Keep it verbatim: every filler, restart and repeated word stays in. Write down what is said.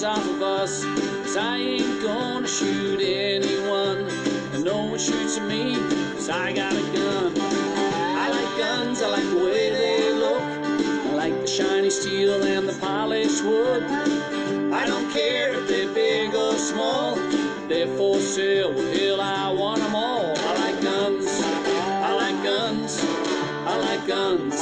off of us, 'cause I ain't gonna shoot anyone, and no one shoots at me, 'cause I got a gun. I like guns, I like the way they look, I like the shiny steel and the polished wood. I don't care if they're big or small, they're for sale, well hell I want them all. I like guns, I like guns, I like guns.